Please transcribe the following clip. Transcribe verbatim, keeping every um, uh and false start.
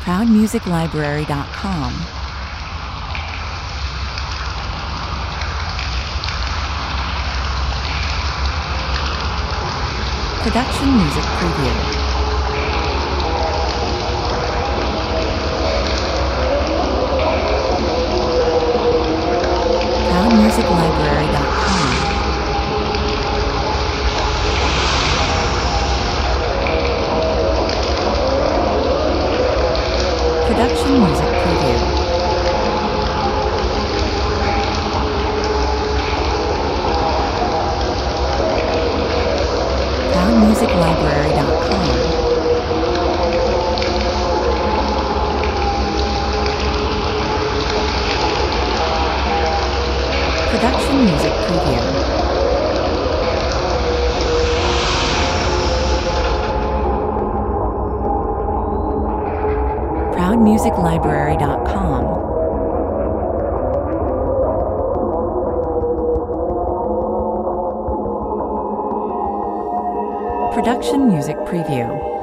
proud music library dot com. Production music preview. proud music library dot com. Production music preview. proud music library dot com. Production music preview. proud music library dot com. Production music preview.